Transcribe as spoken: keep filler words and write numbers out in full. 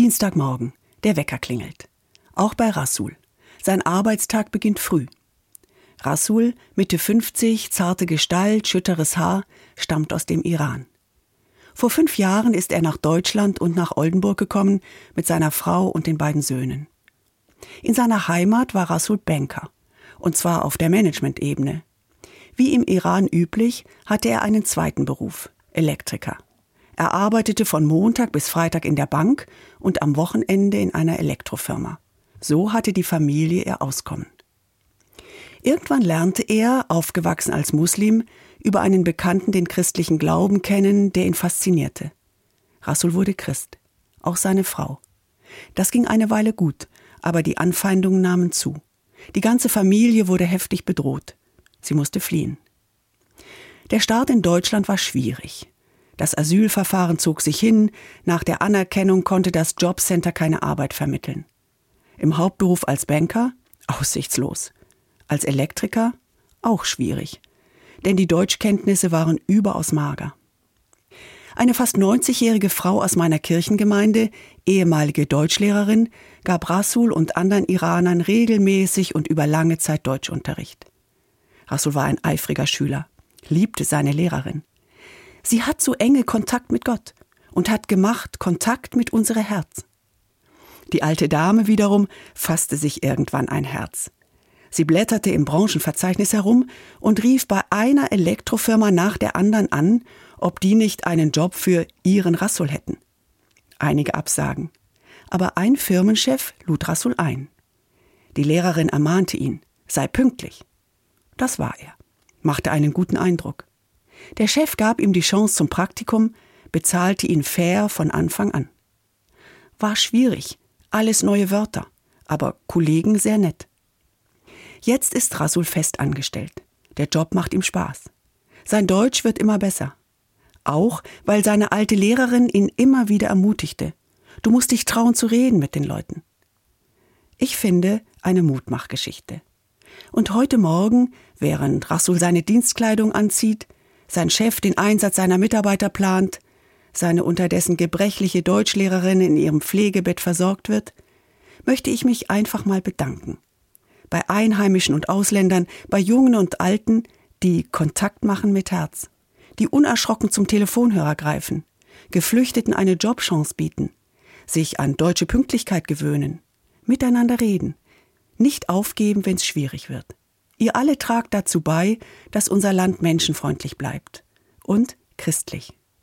Dienstagmorgen, der Wecker klingelt. Auch bei Rasul. Sein Arbeitstag beginnt früh. Rasul, Mitte fünfzig, zarte Gestalt, schütteres Haar, stammt aus dem Iran. Vor fünf Jahren ist er nach Deutschland und nach Oldenburg gekommen mit seiner Frau und den beiden Söhnen. In seiner Heimat war Rasul Banker, und zwar auf der Management-Ebene. Wie im Iran üblich, hatte er einen zweiten Beruf, Elektriker. Er arbeitete von Montag bis Freitag in der Bank und am Wochenende in einer Elektrofirma. So hatte die Familie ihr Auskommen. Irgendwann lernte er, aufgewachsen als Muslim, über einen Bekannten den christlichen Glauben kennen, der ihn faszinierte. Rasul wurde Christ, auch seine Frau. Das ging eine Weile gut, aber die Anfeindungen nahmen zu. Die ganze Familie wurde heftig bedroht. Sie musste fliehen. Der Start in Deutschland war schwierig. Das Asylverfahren zog sich hin, nach der Anerkennung konnte das Jobcenter keine Arbeit vermitteln. Im Hauptberuf als Banker? Aussichtslos. Als Elektriker? Auch schwierig. Denn die Deutschkenntnisse waren überaus mager. Eine fast neunzigjährige Frau aus meiner Kirchengemeinde, ehemalige Deutschlehrerin, gab Rasul und anderen Iranern regelmäßig und über lange Zeit Deutschunterricht. Rasul war ein eifriger Schüler, liebte seine Lehrerin. Sie hat so enge Kontakt mit Gott und hat gemacht Kontakt mit unserem Herz. Die alte Dame wiederum fasste sich irgendwann ein Herz. Sie blätterte im Branchenverzeichnis herum und rief bei einer Elektrofirma nach der anderen an, ob die nicht einen Job für ihren Rasul hätten. Einige absagen. Aber ein Firmenchef lud Rasul ein. Die Lehrerin ermahnte ihn, sei pünktlich. Das war er, machte einen guten Eindruck. Der Chef gab ihm die Chance zum Praktikum, bezahlte ihn fair von Anfang an. War schwierig, alles neue Wörter, aber Kollegen sehr nett. Jetzt ist Rasul fest angestellt. Der Job macht ihm Spaß. Sein Deutsch wird immer besser. Auch, weil seine alte Lehrerin ihn immer wieder ermutigte. Du musst dich trauen zu reden mit den Leuten. Ich finde, eine Mutmachgeschichte. Und heute Morgen, während Rasul seine Dienstkleidung anzieht, sein Chef den Einsatz seiner Mitarbeiter plant, seine unterdessen gebrechliche Deutschlehrerin in ihrem Pflegebett versorgt wird, möchte ich mich einfach mal bedanken. Bei Einheimischen und Ausländern, bei Jungen und Alten, die Kontakt machen mit Herz, die unerschrocken zum Telefonhörer greifen, Geflüchteten eine Jobchance bieten, sich an deutsche Pünktlichkeit gewöhnen, miteinander reden, nicht aufgeben, wenn es schwierig wird. Ihr alle tragt dazu bei, dass unser Land menschenfreundlich bleibt und christlich.